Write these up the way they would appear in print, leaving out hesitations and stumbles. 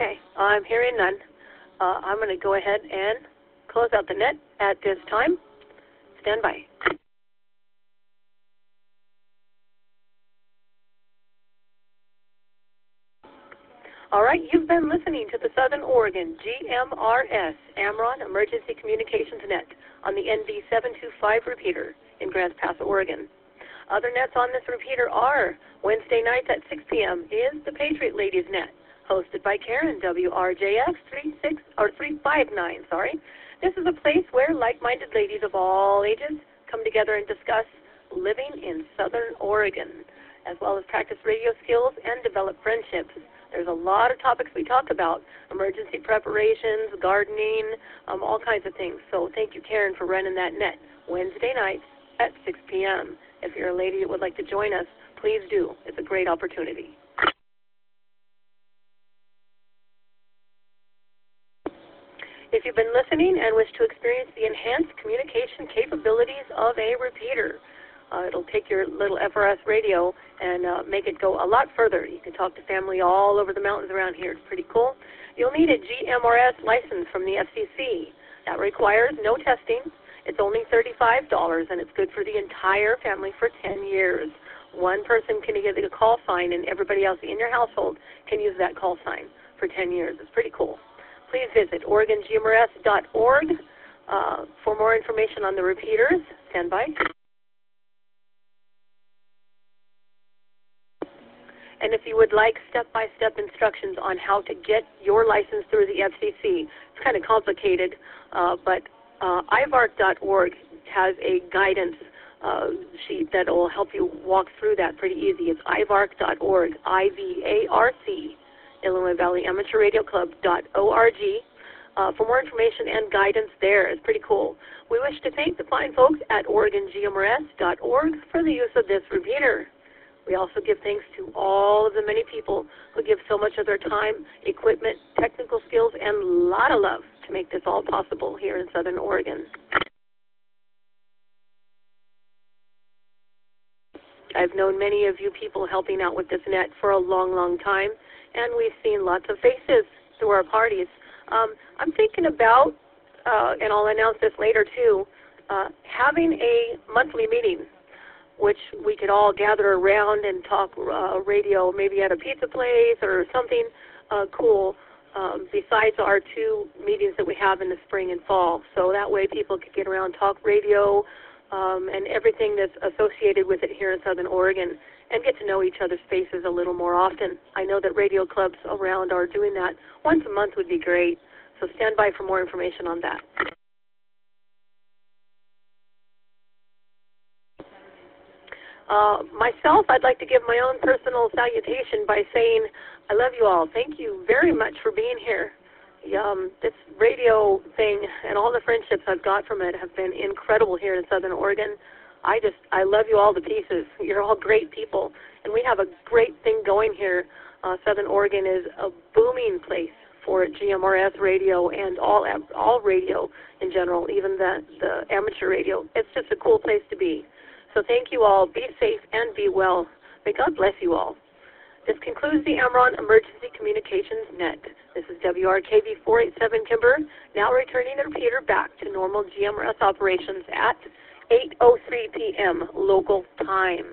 Okay, I'm hearing none. I'm going to go ahead and close out the net at this time. Stand by. All right, you've been listening to the Southern Oregon GMRS Amron Emergency Communications Net on the NV725 repeater in Grants Pass, Oregon. Other nets on this repeater are Wednesday nights at 6 p.m. is the Patriot Ladies Net, hosted by Karen, WRJX 359. This is a place where like-minded ladies of all ages come together and discuss living in Southern Oregon, as well as practice radio skills and develop friendships. There's a lot of topics we talk about, emergency preparations, gardening, all kinds of things. So thank you, Karen, for running that net Wednesday nights at 6 p.m. If you're a lady that would like to join us, please do. It's a great opportunity. If you've been listening and wish to experience the enhanced communication capabilities of a repeater, it'll take your little FRS radio and make it go a lot further. You can talk to family all over the mountains around here. It's pretty cool. You'll need a GMRS license from the FCC. That requires no testing. It's only $35, and it's good for the entire family for 10 years. One person can get a call sign, and everybody else in your household can use that call sign for 10 years. It's pretty cool. Please visit OregonGMRS.org for more information on the repeaters. Stand by. And if you would like step-by-step instructions on how to get your license through the FCC, it's kind of complicated, but ivark.org has a guidance sheet that will help you walk through that pretty easy. It's ivark.org, I-V-A-R-C, Illinois Valley Amateur Radio Club.org. For more information and guidance there. It's pretty cool. We wish to thank the fine folks at OregonGMRS.org for the use of this repeater. We also give thanks to all of the many people who give so much of their time, equipment, technical skills, and a lot of love to make this all possible here in Southern Oregon. I've known many of you people helping out with this net for a long, long time, and we've seen lots of faces through our parties. I'm thinking about, and I'll announce this later too, having a monthly meeting, which we could all gather around and talk radio, maybe at a pizza place or something cool, besides our two meetings that we have in the spring and fall. So that way people could get around, talk radio, and everything that's associated with it here in Southern Oregon, and get to know each other's faces a little more often. I know that radio clubs around are doing that. Once a month would be great, so stand by for more information on that. Myself, I'd like to give my own personal salutation by saying I love you all. Thank you very much for being here. This radio thing and all the friendships I've got from it have been incredible here in Southern Oregon. I love you all to pieces. You're all great people, and we have a great thing going here. Southern Oregon is a booming place for GMRS radio and all radio in general, even the amateur radio. It's just a cool place to be. So thank you all. Be safe and be well. May God bless you all. This concludes the Amron Emergency Communications Net. This is WRKV 487 Kimber, now returning the repeater back to normal GMRS operations at 8:03 p.m. local time.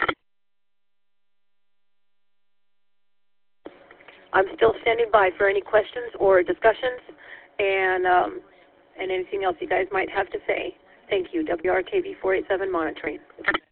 I'm still standing by for any questions or discussions and anything else you guys might have to say. Thank you, WRKV 487 monitoring.